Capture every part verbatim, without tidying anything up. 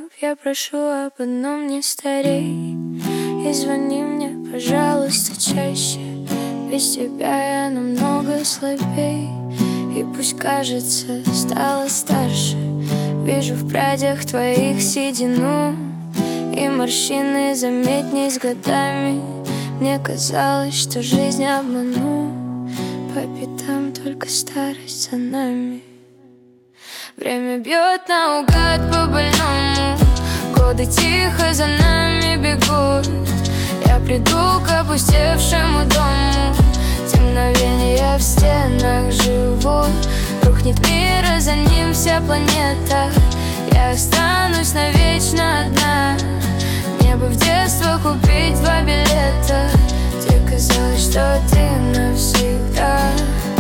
Я прошу об одном: не старей. И звони мне, пожалуйста, чаще. Без тебя я намного слабей. И пусть кажется, стала старше. Вижу в прядях твоих седину, и морщины заметней с годами. Мне казалось, что жизнь обману, по пятам только старость за нами. Время бьет наугад по больному, годы тихо за нами бегут. Я приду к опустевшему дому, те мгновения в стенах живут. Рухнет мир, а за ним вся планета. Я останусь навечно одна. Мне бы в детство купить два билета. Тебе казалось, что ты навсегда.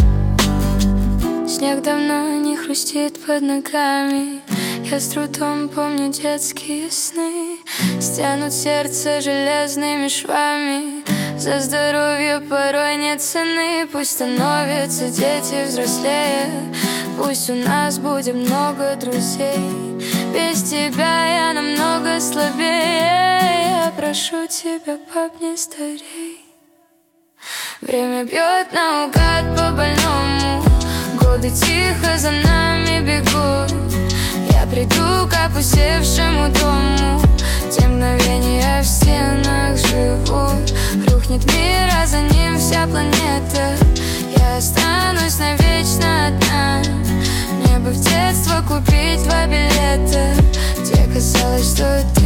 Снег давно не хрустит под ногами. Я с трудом помню детские сны. Стянут сердце железными швами. За здоровье порой нет цены. Пусть становятся дети взрослее. Пусть у нас будет много друзей. Без тебя я намного слабее. Я прошу тебя, пап, не старей. Время бьет наугад по больному, годы тихо за нами бегут. Я приду к опустевшему дому, те мгновения в стенах живут. Рухнет мир, а за ним вся планета. Я останусь навечно одна. Мне бы в детство купить два билета. Тебе казалось, что